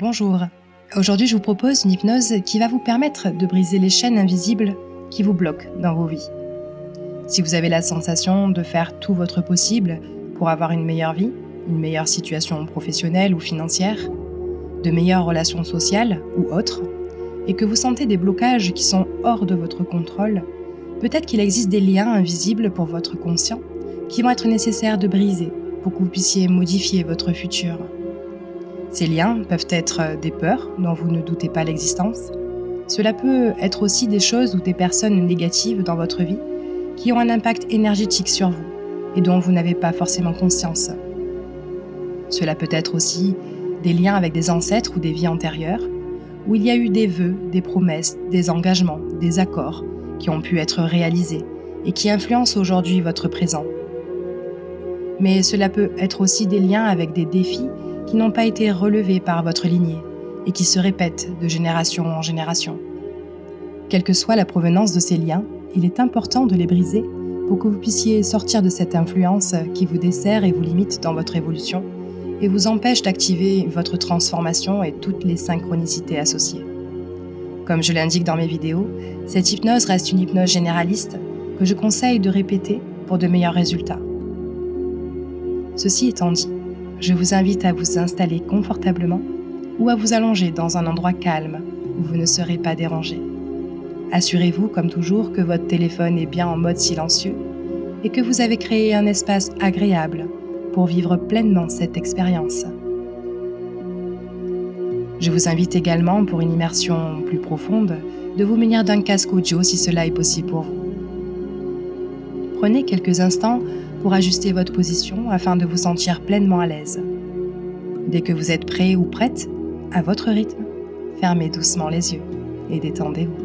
Bonjour. Aujourd'hui, je vous propose une hypnose qui va vous permettre de briser les chaînes invisibles qui vous bloquent dans vos vies. Si vous avez la sensation de faire tout votre possible pour avoir une meilleure vie, une meilleure situation professionnelle ou financière, de meilleures relations sociales ou autres, et que vous sentez des blocages qui sont hors de votre contrôle, peut-être qu'il existe des liens invisibles pour votre conscient qui vont être nécessaires de briser pour que vous puissiez modifier votre futur. Ces liens peuvent être des peurs dont vous ne doutez pas l'existence. Cela peut être aussi des choses ou des personnes négatives dans votre vie qui ont un impact énergétique sur vous et dont vous n'avez pas forcément conscience. Cela peut être aussi des liens avec des ancêtres ou des vies antérieures où il y a eu des vœux, des promesses, des engagements, des accords qui ont pu être réalisés et qui influencent aujourd'hui votre présent. Mais cela peut être aussi des liens avec des défis qui n'ont pas été relevés par votre lignée et qui se répètent de génération en génération. Quelle que soit la provenance de ces liens, il est important de les briser pour que vous puissiez sortir de cette influence qui vous dessert et vous limite dans votre évolution et vous empêche d'activer votre transformation et toutes les synchronicités associées. Comme je l'indique dans mes vidéos, cette hypnose reste une hypnose généraliste que je conseille de répéter pour de meilleurs résultats. Ceci étant dit, je vous invite à vous installer confortablement ou à vous allonger dans un endroit calme où vous ne serez pas dérangé. Assurez-vous, comme toujours, que votre téléphone est bien en mode silencieux et que vous avez créé un espace agréable pour vivre pleinement cette expérience. Je vous invite également, pour une immersion plus profonde, de vous munir d'un casque audio si cela est possible pour vous. Prenez quelques instants pour ajuster votre position afin de vous sentir pleinement à l'aise. Dès que vous êtes prêt ou prête, à votre rythme, fermez doucement les yeux et détendez-vous.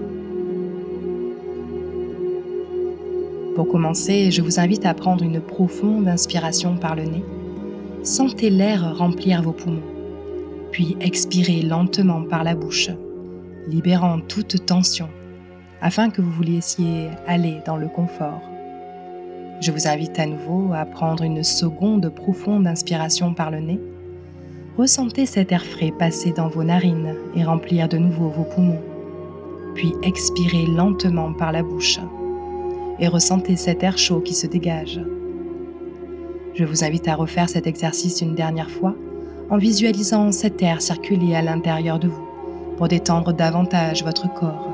Pour commencer, je vous invite à prendre une profonde inspiration par le nez. Sentez l'air remplir vos poumons, puis expirez lentement par la bouche, libérant toute tension, afin que vous vous laissiez aller dans le confort. Je vous invite à nouveau à prendre une seconde profonde inspiration par le nez. Ressentez cet air frais passer dans vos narines et remplir de nouveau vos poumons. Puis expirez lentement par la bouche et ressentez cet air chaud qui se dégage. Je vous invite à refaire cet exercice une dernière fois en visualisant cet air circuler à l'intérieur de vous pour détendre davantage votre corps.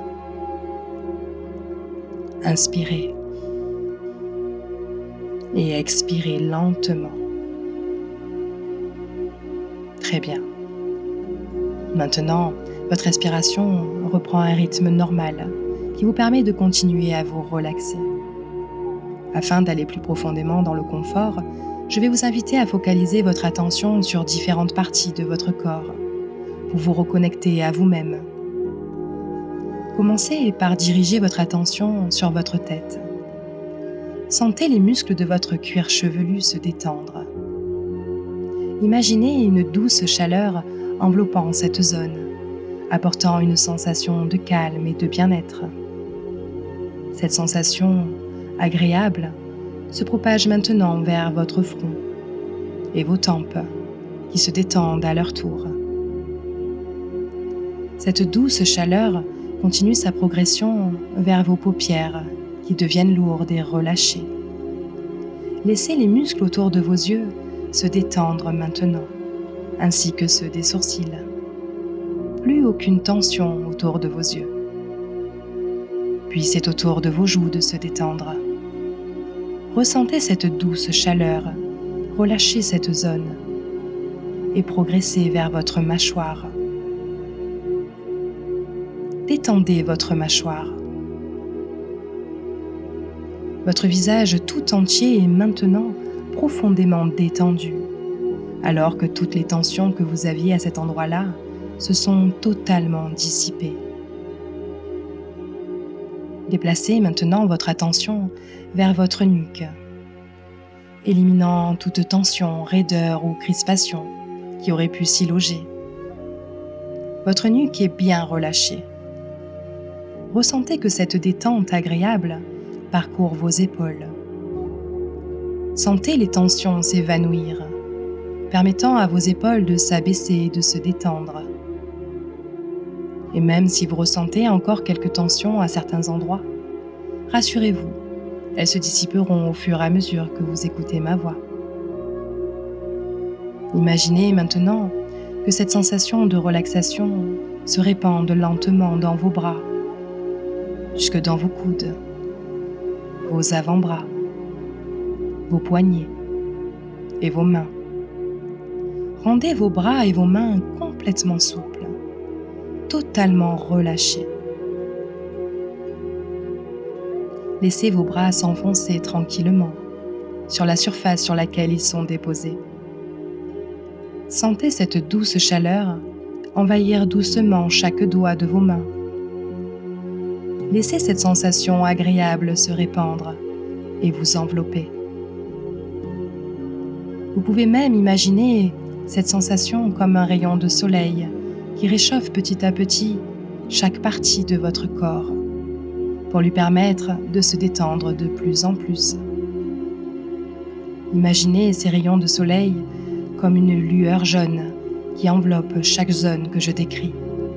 Inspirez. Et expirez lentement. Très bien. Maintenant, votre respiration reprend un rythme normal qui vous permet de continuer à vous relaxer. Afin d'aller plus profondément dans le confort, je vais vous inviter à focaliser votre attention sur différentes parties de votre corps pour vous reconnecter à vous-même. Commencez par diriger votre attention sur votre tête. Sentez les muscles de votre cuir chevelu se détendre. Imaginez une douce chaleur enveloppant cette zone, apportant une sensation de calme et de bien-être. Cette sensation agréable se propage maintenant vers votre front et vos tempes qui se détendent à leur tour. Cette douce chaleur continue sa progression vers vos paupières qui deviennent lourdes et relâchées. Laissez les muscles autour de vos yeux se détendre maintenant, ainsi que ceux des sourcils. Plus aucune tension autour de vos yeux. Puis c'est au tour de vos joues de se détendre. Ressentez cette douce chaleur, relâchez cette zone et progressez vers votre mâchoire. Détendez votre mâchoire. Votre visage tout entier est maintenant profondément détendu, alors que toutes les tensions que vous aviez à cet endroit-là se sont totalement dissipées. Déplacez maintenant votre attention vers votre nuque, éliminant toute tension, raideur ou crispation qui aurait pu s'y loger. Votre nuque est bien relâchée. Ressentez que cette détente agréable parcourt vos épaules. Sentez les tensions s'évanouir, permettant à vos épaules de s'abaisser et de se détendre, Et même si vous ressentez encore quelques tensions à certains endroits, rassurez-vous, elles se dissiperont au fur et à mesure que vous écoutez ma voix. Imaginez maintenant que cette sensation de relaxation se répande lentement dans vos bras, jusque dans vos coudes, vos avant-bras, vos poignets et vos mains. Rendez vos bras et vos mains complètement souples, totalement relâchés. Laissez vos bras s'enfoncer tranquillement sur la surface sur laquelle ils sont déposés. Sentez cette douce chaleur envahir doucement chaque doigt de vos mains. Laissez cette sensation agréable se répandre et vous envelopper. Vous pouvez même imaginer cette sensation comme un rayon de soleil qui réchauffe petit à petit chaque partie de votre corps pour lui permettre de se détendre de plus en plus. Imaginez ces rayons de soleil comme une lueur jaune qui enveloppe chaque zone que je décris.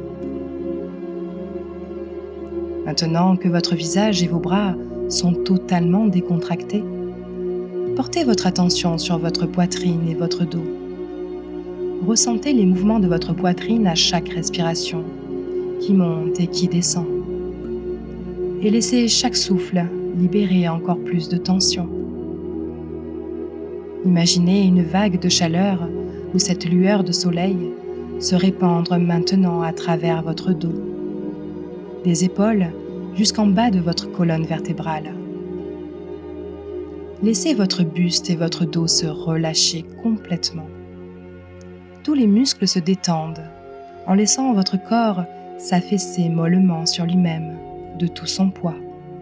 Maintenant que votre visage et vos bras sont totalement décontractés, portez votre attention sur votre poitrine et votre dos. Ressentez les mouvements de votre poitrine à chaque respiration, qui monte et qui descend. Et laissez chaque souffle libérer encore plus de tension. Imaginez une vague de chaleur ou cette lueur de soleil se répandre maintenant à travers votre dos, des épaules jusqu'en bas de votre colonne vertébrale. Laissez votre buste et votre dos se relâcher complètement. Tous les muscles se détendent en laissant votre corps s'affaisser mollement sur lui-même de tout son poids.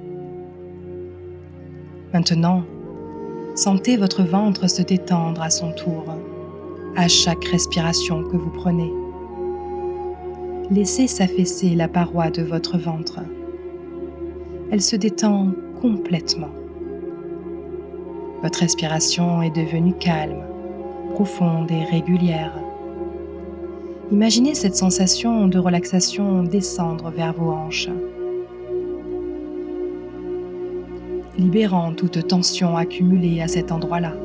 Maintenant, sentez votre ventre se détendre à son tour, à chaque respiration que vous prenez. Laissez s'affaisser la paroi de votre ventre. Elle se détend complètement. Votre respiration est devenue calme, profonde et régulière. Imaginez cette sensation de relaxation descendre vers vos hanches, libérant toute tension accumulée à cet endroit-là.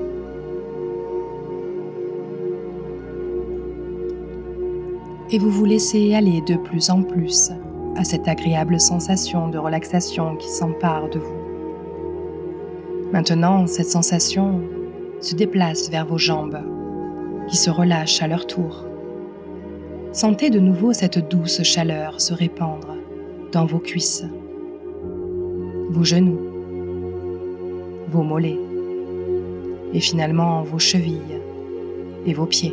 Et vous vous laissez aller de plus en plus à cette agréable sensation de relaxation qui s'empare de vous. Maintenant, cette sensation se déplace vers vos jambes, qui se relâchent à leur tour. Sentez de nouveau cette douce chaleur se répandre dans vos cuisses, vos genoux, vos mollets, et finalement vos chevilles et vos pieds.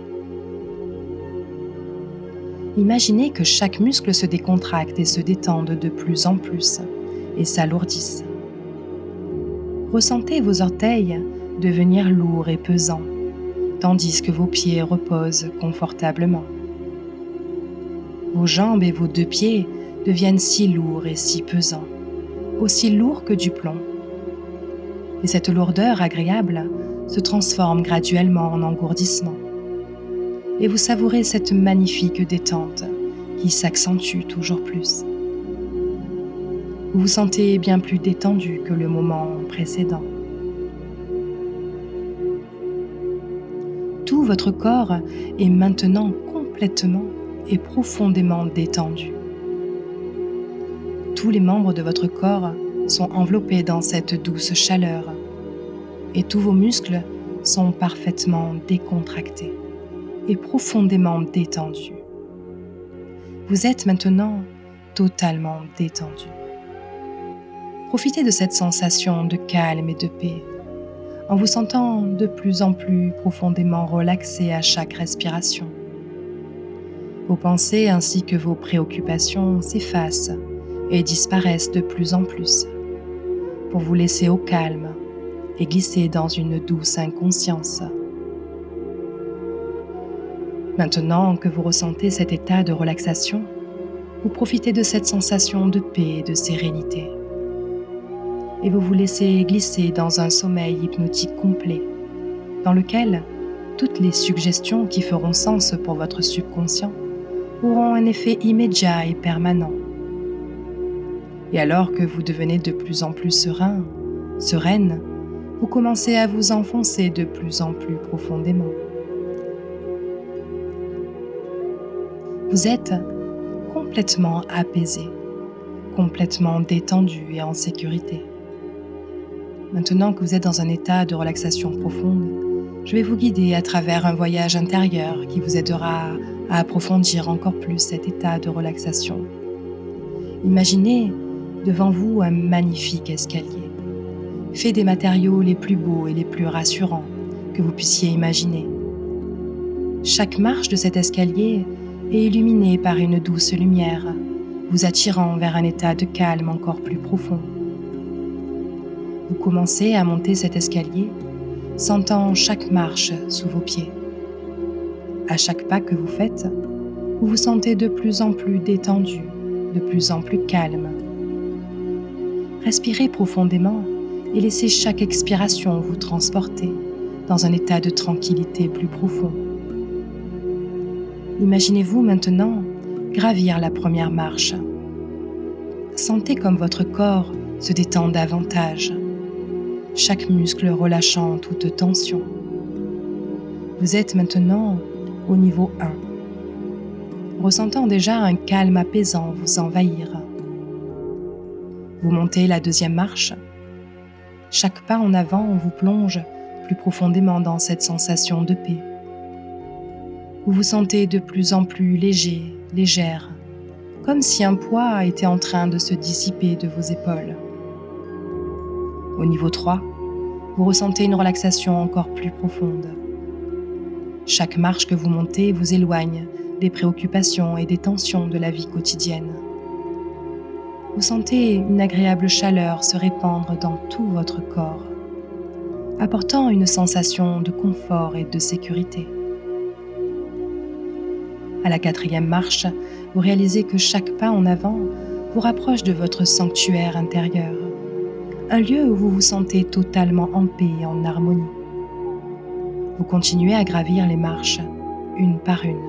Imaginez que chaque muscle se décontracte et se détende de plus en plus et s'alourdisse. Ressentez vos orteils devenir lourds et pesants, tandis que vos pieds reposent confortablement. Vos jambes et vos deux pieds deviennent si lourds et si pesants, aussi lourds que du plomb. Et cette lourdeur agréable se transforme graduellement en engourdissement. Et vous savourez cette magnifique détente qui s'accentue toujours plus. Vous vous sentez bien plus détendu que le moment précédent. Tout votre corps est maintenant complètement et profondément détendu. Tous les membres de votre corps sont enveloppés dans cette douce chaleur et tous vos muscles sont parfaitement décontractés et profondément détendus. Vous êtes maintenant totalement détendu. Profitez de cette sensation de calme et de paix en vous sentant de plus en plus profondément relaxé à chaque respiration. Vos pensées ainsi que vos préoccupations s'effacent et disparaissent de plus en plus pour vous laisser au calme et glisser dans une douce inconscience. Maintenant que vous ressentez cet état de relaxation, vous profitez de cette sensation de paix et de sérénité. Et vous vous laissez glisser dans un sommeil hypnotique complet, dans lequel toutes les suggestions qui feront sens pour votre subconscient auront un effet immédiat et permanent. Et alors que vous devenez de plus en plus serein, sereine, vous commencez à vous enfoncer de plus en plus profondément. Vous êtes complètement apaisé, complètement détendu et en sécurité. Maintenant que vous êtes dans un état de relaxation profonde, je vais vous guider à travers un voyage intérieur qui vous aidera à approfondir encore plus cet état de relaxation. Imaginez devant vous un magnifique escalier, fait des matériaux les plus beaux et les plus rassurants que vous puissiez imaginer. Chaque marche de cet escalier est illuminée par une douce lumière, vous attirant vers un état de calme encore plus profond. Vous commencez à monter cet escalier, sentant chaque marche sous vos pieds. À chaque pas que vous faites, vous vous sentez de plus en plus détendu, de plus en plus calme. Respirez profondément et laissez chaque expiration vous transporter dans un état de tranquillité plus profond. Imaginez-vous maintenant gravir la première marche. Sentez comme votre corps se détend davantage, chaque muscle relâchant toute tension. Vous êtes maintenant au niveau 1, ressentant déjà un calme apaisant vous envahir. Vous montez la deuxième marche. Chaque pas en avant vous plonge plus profondément dans cette sensation de paix. Vous vous sentez de plus en plus léger, légère, comme si un poids était en train de se dissiper de vos épaules. Au niveau 3, vous ressentez une relaxation encore plus profonde. Chaque marche que vous montez vous éloigne des préoccupations et des tensions de la vie quotidienne. Vous sentez une agréable chaleur se répandre dans tout votre corps, apportant une sensation de confort et de sécurité. À la quatrième marche, vous réalisez que chaque pas en avant vous rapproche de votre sanctuaire intérieur, un lieu où vous vous sentez totalement en paix et en harmonie. Vous continuez à gravir les marches, une par une.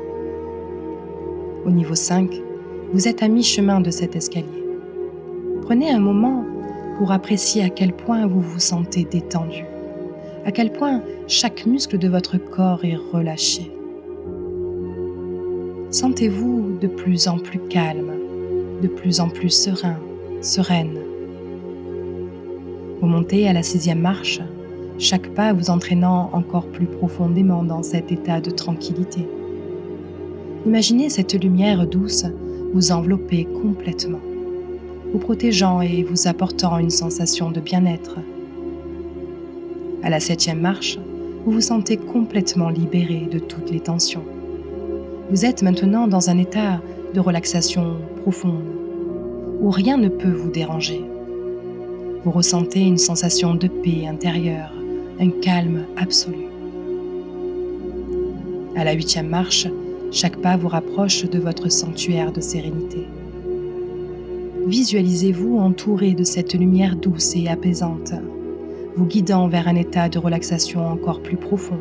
Au niveau 5, vous êtes à mi-chemin de cet escalier. Prenez un moment pour apprécier à quel point vous vous sentez détendu, à quel point chaque muscle de votre corps est relâché. Sentez-vous de plus en plus calme, de plus en plus serein, sereine. Vous montez à la 6e marche, chaque pas vous entraînant encore plus profondément dans cet état de tranquillité. Imaginez cette lumière douce vous envelopper complètement, vous protégeant et vous apportant une sensation de bien-être. À la 7e marche, vous vous sentez complètement libéré de toutes les tensions. Vous êtes maintenant dans un état de relaxation profonde, où rien ne peut vous déranger. Vous ressentez une sensation de paix intérieure, un calme absolu. À la 8e marche, chaque pas vous rapproche de votre sanctuaire de sérénité. Visualisez-vous entouré de cette lumière douce et apaisante, vous guidant vers un état de relaxation encore plus profond.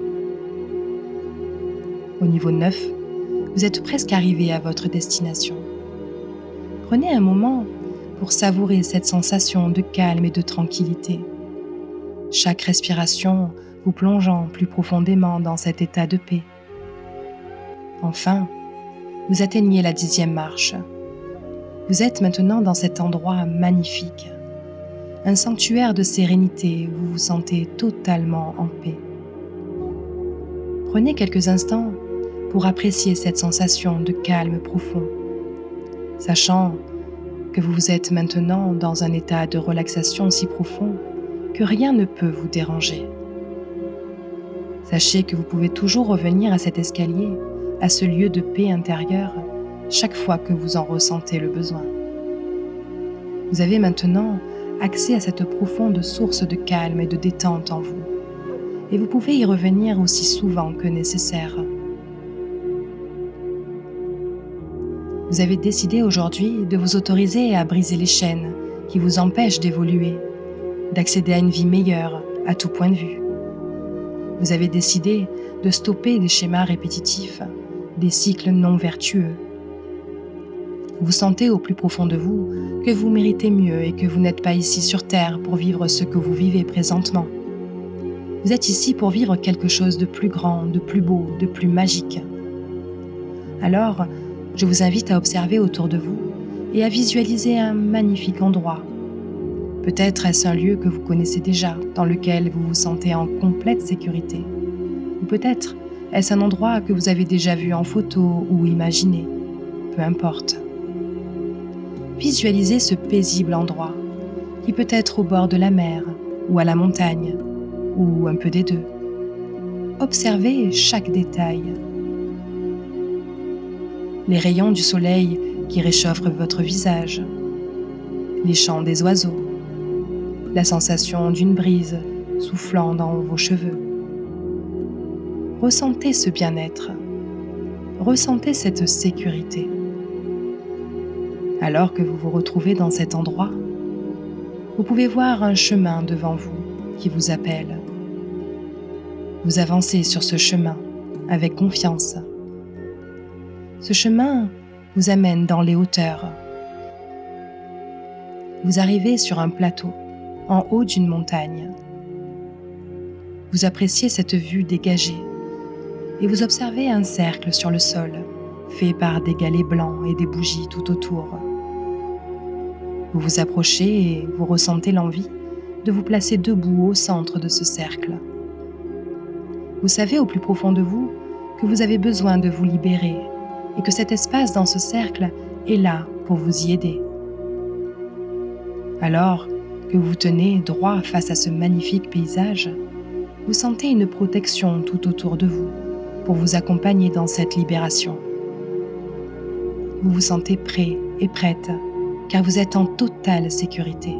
Au niveau 9, vous êtes presque arrivé à votre destination. Prenez un moment pour savourer cette sensation de calme et de tranquillité. Chaque respiration vous plongeant plus profondément dans cet état de paix. Enfin, vous atteignez la 10e marche. Vous êtes maintenant dans cet endroit magnifique, un sanctuaire de sérénité où vous vous sentez totalement en paix. Prenez quelques instants pour apprécier cette sensation de calme profond, sachant que vous êtes maintenant dans un état de relaxation si profond que rien ne peut vous déranger. Sachez que vous pouvez toujours revenir à cet escalier, à ce lieu de paix intérieure, chaque fois que vous en ressentez le besoin. Vous avez maintenant accès à cette profonde source de calme et de détente en vous, et vous pouvez y revenir aussi souvent que nécessaire. Vous avez décidé aujourd'hui de vous autoriser à briser les chaînes qui vous empêchent d'évoluer, d'accéder à une vie meilleure à tout point de vue. Vous avez décidé de stopper des schémas répétitifs, des cycles non vertueux. Vous sentez au plus profond de vous que vous méritez mieux et que vous n'êtes pas ici sur Terre pour vivre ce que vous vivez présentement. Vous êtes ici pour vivre quelque chose de plus grand, de plus beau, de plus magique. Alors, je vous invite à observer autour de vous et à visualiser un magnifique endroit. Peut-être est-ce un lieu que vous connaissez déjà, dans lequel vous vous sentez en complète sécurité. Ou peut-être est-ce un endroit que vous avez déjà vu en photo ou imaginé. Peu importe. Visualisez ce paisible endroit, qui peut être au bord de la mer, ou à la montagne, ou un peu des deux. Observez chaque détail. Les rayons du soleil qui réchauffent votre visage, les chants des oiseaux, la sensation d'une brise soufflant dans vos cheveux. Ressentez ce bien-être, ressentez cette sécurité. Alors que vous vous retrouvez dans cet endroit, vous pouvez voir un chemin devant vous qui vous appelle. Vous avancez sur ce chemin avec confiance. Ce chemin vous amène dans les hauteurs. Vous arrivez sur un plateau, en haut d'une montagne. Vous appréciez cette vue dégagée et vous observez un cercle sur le sol, fait par des galets blancs et des bougies tout autour. Vous vous approchez et vous ressentez l'envie de vous placer debout au centre de ce cercle. Vous savez au plus profond de vous que vous avez besoin de vous libérer et que cet espace dans ce cercle est là pour vous y aider. Alors que vous vous tenez droit face à ce magnifique paysage, vous sentez une protection tout autour de vous pour vous accompagner dans cette libération. Vous vous sentez prêt et prête car vous êtes en totale sécurité.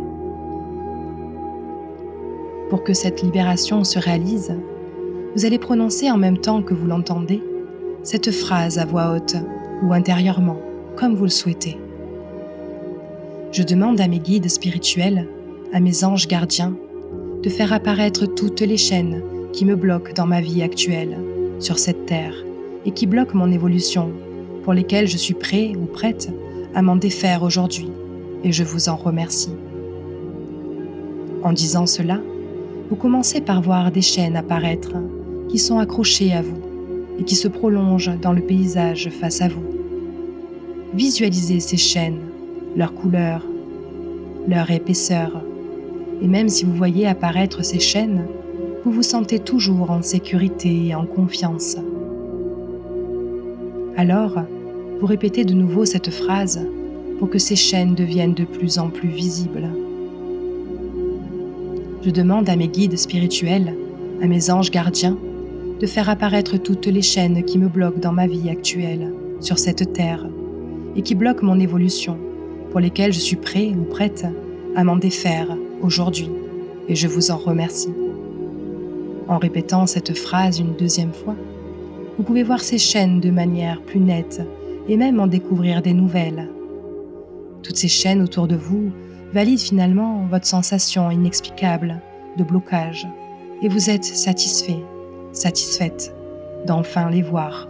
Pour que cette libération se réalise, vous allez prononcer en même temps que vous l'entendez cette phrase à voix haute ou intérieurement, comme vous le souhaitez. Je demande à mes guides spirituels, à mes anges gardiens, de faire apparaître toutes les chaînes qui me bloquent dans ma vie actuelle, sur cette terre, et qui bloquent mon évolution, pour lesquelles je suis prêt ou prête à m'en défaire aujourd'hui, et je vous en remercie. En disant cela, vous commencez par voir des chaînes apparaître, qui sont accrochées à vous, et qui se prolongent dans le paysage face à vous. Visualisez ces chaînes, leur couleur, leur épaisseur, et même si vous voyez apparaître ces chaînes, vous vous sentez toujours en sécurité et en confiance. Alors, vous répétez de nouveau cette phrase pour que ces chaînes deviennent de plus en plus visibles. Je demande à mes guides spirituels, à mes anges gardiens, de faire apparaître toutes les chaînes qui me bloquent dans ma vie actuelle, sur cette terre, et qui bloquent mon évolution, pour lesquelles je suis prêt ou prête à m'en défaire aujourd'hui, et je vous en remercie. En répétant cette phrase une deuxième fois, vous pouvez voir ces chaînes de manière plus nette et même en découvrir des nouvelles. Toutes ces chaînes autour de vous valident finalement votre sensation inexplicable de blocage, et vous êtes satisfait, satisfaite d'enfin les voir.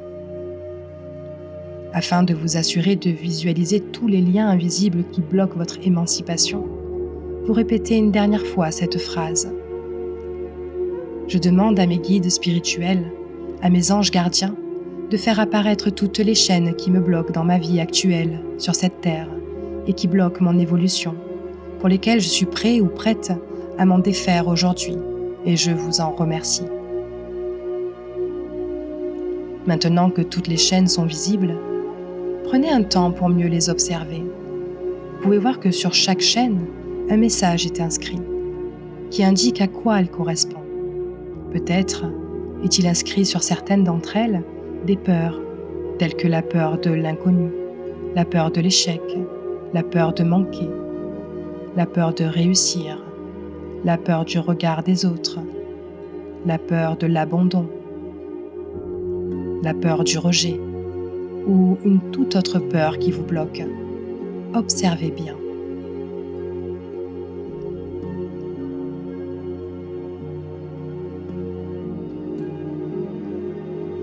Afin de vous assurer de visualiser tous les liens invisibles qui bloquent votre émancipation, vous répétez une dernière fois cette phrase. Je demande à mes guides spirituels, à mes anges gardiens, de faire apparaître toutes les chaînes qui me bloquent dans ma vie actuelle, sur cette terre, et qui bloquent mon évolution, pour lesquelles je suis prêt ou prête à m'en défaire aujourd'hui, et je vous en remercie. Maintenant que toutes les chaînes sont visibles, prenez un temps pour mieux les observer. Vous pouvez voir que sur chaque chaîne, un message est inscrit, qui indique à quoi elle correspond. Peut-être est-il inscrit sur certaines d'entre elles des peurs, telles que la peur de l'inconnu, la peur de l'échec, la peur de manquer, la peur de réussir, la peur du regard des autres, la peur de l'abandon, la peur du rejet ou une toute autre peur qui vous bloque. Observez bien.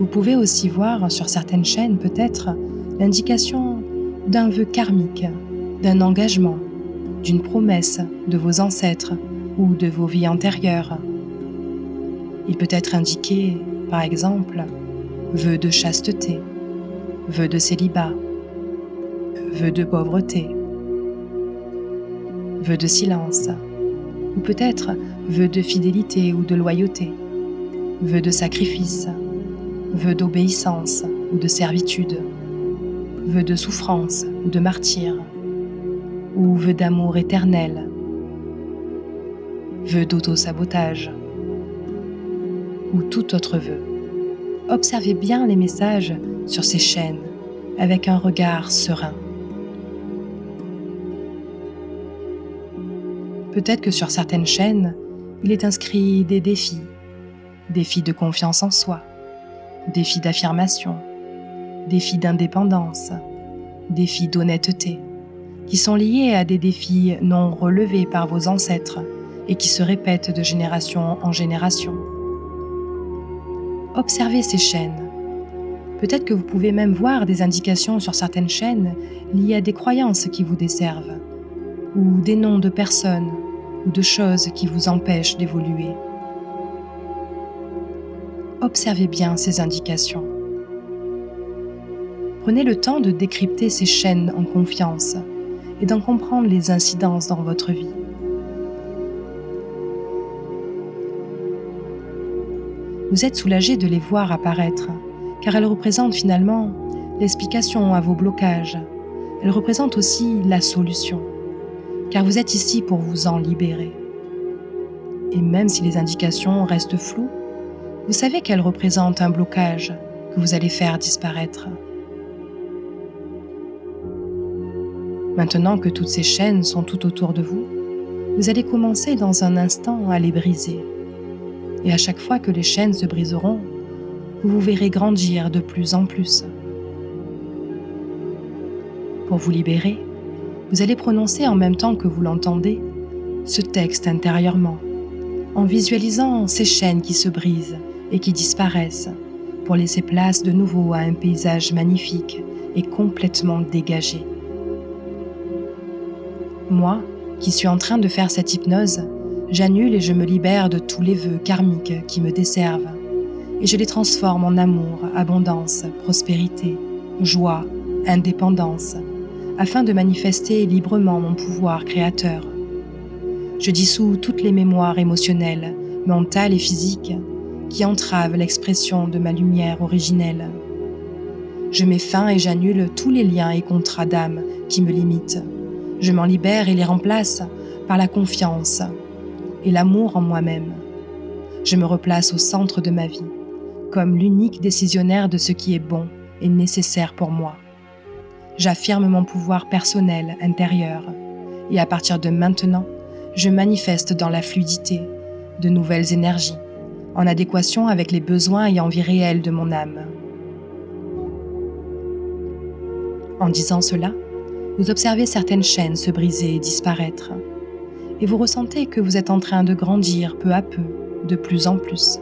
Vous pouvez aussi voir sur certaines chaînes peut-être l'indication d'un vœu karmique, d'un engagement, d'une promesse de vos ancêtres ou de vos vies antérieures. Il peut être indiqué, par exemple, vœu de chasteté, vœu de célibat, vœu de pauvreté, vœu de silence, ou peut-être vœu de fidélité ou de loyauté, vœu de sacrifice, vœu d'obéissance ou de servitude, vœu de souffrance ou de martyre, ou vœu d'amour éternel, vœu d'auto-sabotage, ou tout autre vœu. Observez bien les messages sur ces chaînes avec un regard serein. Peut-être que sur certaines chaînes, il est inscrit des défis de confiance en soi, défis d'affirmation, défis d'indépendance, défis d'honnêteté, qui sont liés à des défis non relevés par vos ancêtres et qui se répètent de génération en génération. Observez ces chaînes. Peut-être que vous pouvez même voir des indications sur certaines chaînes liées à des croyances qui vous desservent, ou des noms de personnes ou de choses qui vous empêchent d'évoluer. Observez bien ces indications. Prenez le temps de décrypter ces chaînes en confiance et d'en comprendre les incidences dans votre vie. Vous êtes soulagé de les voir apparaître, car elles représentent finalement l'explication à vos blocages. Elles représentent aussi la solution, car vous êtes ici pour vous en libérer. Et même si les indications restent floues, vous savez qu'elles représentent un blocage que vous allez faire disparaître. Maintenant que toutes ces chaînes sont tout autour de vous, vous allez commencer dans un instant à les briser. Et à chaque fois que les chaînes se briseront, vous vous verrez grandir de plus en plus. Pour vous libérer, vous allez prononcer en même temps que vous l'entendez ce texte intérieurement, en visualisant ces chaînes qui se brisent et qui disparaissent, pour laisser place de nouveau à un paysage magnifique et complètement dégagé. Moi, qui suis en train de faire cette hypnose, j'annule et je me libère de tous les vœux karmiques qui me desservent, et je les transforme en amour, abondance, prospérité, joie, indépendance, afin de manifester librement mon pouvoir créateur. Je dissous toutes les mémoires émotionnelles, mentales et physiques qui entravent l'expression de ma lumière originelle. Je mets fin et j'annule tous les liens et contrats d'âme qui me limitent. Je m'en libère et les remplace par la confiance et l'amour en moi-même. Je me replace au centre de ma vie, comme l'unique décisionnaire de ce qui est bon et nécessaire pour moi. J'affirme mon pouvoir personnel intérieur et à partir de maintenant, je manifeste dans la fluidité de nouvelles énergies, en adéquation avec les besoins et envies réelles de mon âme. En disant cela, vous observez certaines chaînes se briser et disparaître, et vous ressentez que vous êtes en train de grandir peu à peu, de plus en plus.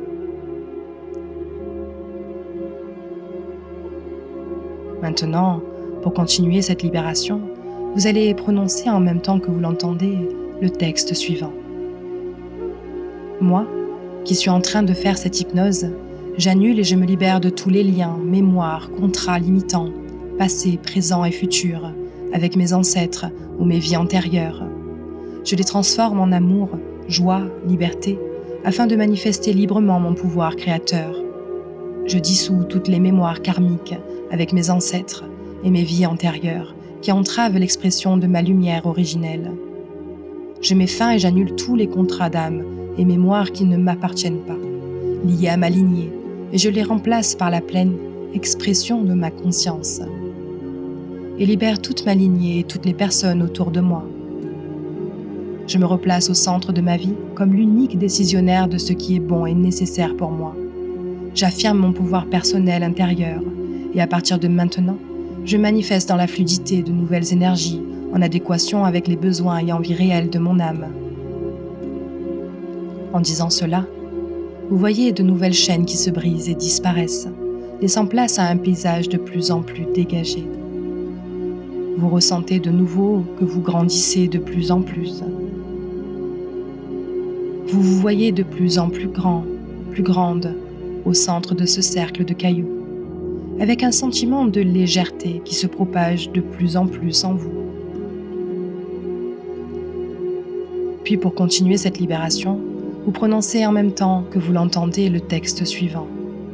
Maintenant, pour continuer cette libération, vous allez prononcer en même temps que vous l'entendez le texte suivant. Moi, qui suis en train de faire cette hypnose, j'annule et je me libère de tous les liens, mémoires, contrats limitants, passés, présents et futurs, avec mes ancêtres ou mes vies antérieures. Je les transforme en amour, joie, liberté, afin de manifester librement mon pouvoir créateur. Je dissous toutes les mémoires karmiques avec mes ancêtres et mes vies antérieures qui entravent l'expression de ma lumière originelle. Je mets fin et j'annule tous les contrats d'âme et mémoires qui ne m'appartiennent pas, liés à ma lignée, et je les remplace par la pleine expression de ma conscience. Et libère toute ma lignée et toutes les personnes autour de moi. Je me replace au centre de ma vie comme l'unique décisionnaire de ce qui est bon et nécessaire pour moi. J'affirme mon pouvoir personnel intérieur et à partir de maintenant, je manifeste dans la fluidité de nouvelles énergies en adéquation avec les besoins et envies réelles de mon âme. En disant cela, Vous voyez de nouvelles chaînes qui se brisent et disparaissent, laissant place à un paysage de plus en plus dégagé. Vous ressentez de nouveau que vous grandissez de plus en plus. Vous vous voyez de plus en plus grand, plus grande, au centre de ce cercle de cailloux, avec un sentiment de légèreté qui se propage de plus en plus en vous. Puis pour continuer cette libération, vous prononcez en même temps que vous l'entendez le texte suivant.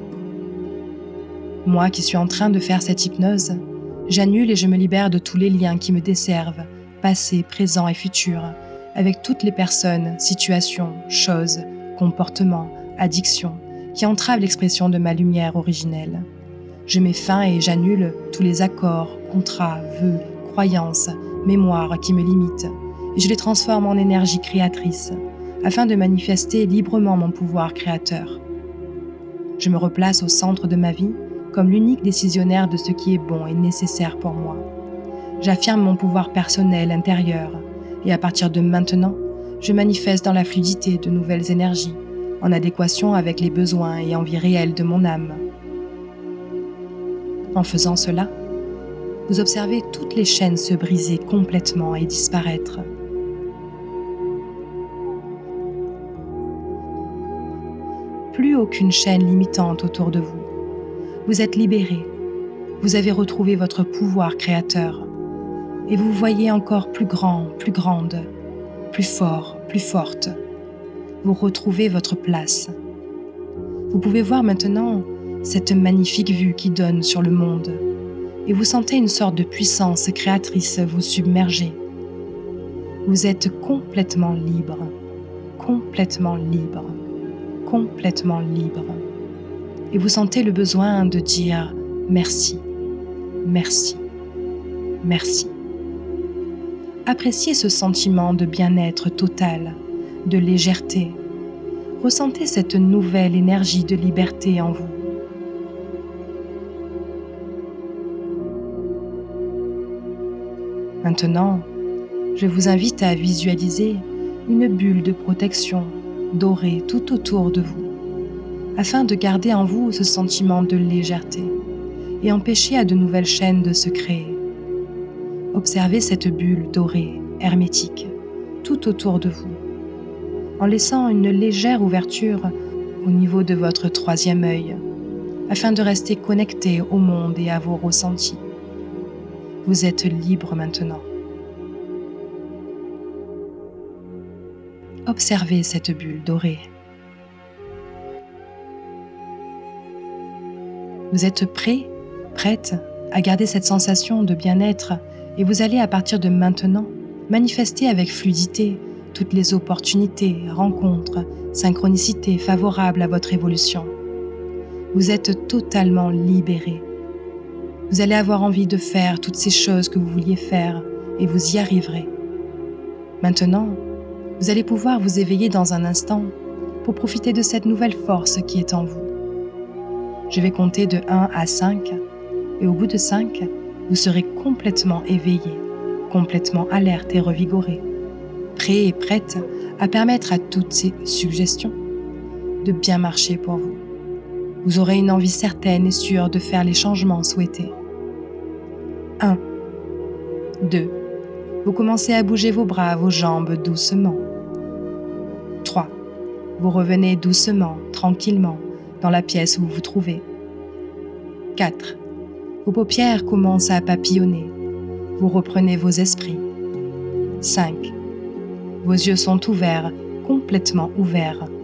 Moi qui suis en train de faire cette hypnose, j'annule et je me libère de tous les liens qui me desservent, passé, présent et futur, avec toutes les personnes, situations, choses, comportements, addictions, qui entravent l'expression de ma lumière originelle. Je mets fin et j'annule tous les accords, contrats, vœux, croyances, mémoires qui me limitent, et je les transforme en énergie créatrice, afin de manifester librement mon pouvoir créateur. Je me replace au centre de ma vie comme l'unique décisionnaire de ce qui est bon et nécessaire pour moi. J'affirme mon pouvoir personnel intérieur, et à partir de maintenant, je manifeste dans la fluidité de nouvelles énergies, en adéquation avec les besoins et envies réelles de mon âme. En faisant cela, vous observez toutes les chaînes se briser complètement et disparaître. Plus aucune chaîne limitante autour de vous. Vous êtes libéré. Vous avez retrouvé votre pouvoir créateur. Et vous vous voyez encore plus grand, plus grande, plus fort, plus forte. Vous retrouvez votre place. Vous pouvez voir maintenant cette magnifique vue qui donne sur le monde. Et vous sentez une sorte de puissance créatrice vous submerger. Vous êtes complètement libre, complètement libre, complètement libre. Et vous sentez le besoin de dire merci, merci, merci. Appréciez ce sentiment de bien-être total, de légèreté. Ressentez cette nouvelle énergie de liberté en vous. Maintenant, je vous invite à visualiser une bulle de protection dorée tout autour de vous, afin de garder en vous ce sentiment de légèreté et empêcher à de nouvelles chaînes de se créer. Observez cette bulle dorée, hermétique, tout autour de vous, en laissant une légère ouverture au niveau de votre troisième œil, afin de rester connecté au monde et à vos ressentis. Vous êtes libre maintenant. Observez cette bulle dorée. Vous êtes prêt, prête à garder cette sensation de bien-être et vous allez à partir de maintenant manifester avec fluidité toutes les opportunités, rencontres, synchronicités favorables à votre évolution. Vous êtes totalement libéré. Vous allez avoir envie de faire toutes ces choses que vous vouliez faire et vous y arriverez. Maintenant, vous allez pouvoir vous éveiller dans un instant pour profiter de cette nouvelle force qui est en vous. Je vais compter de 1 à 5 et au bout de 5, vous serez complètement éveillé, complètement alerte et revigoré, prêt et prête à permettre à toutes ces suggestions de bien marcher pour vous. Vous aurez une envie certaine et sûre de faire les changements souhaités. 1. 2. Vous commencez à bouger vos bras, vos jambes doucement. 3. Vous revenez doucement, tranquillement, dans la pièce où vous vous trouvez. 4. Vos paupières commencent à papillonner. Vous reprenez vos esprits. 5. Vos yeux sont ouverts, complètement ouverts,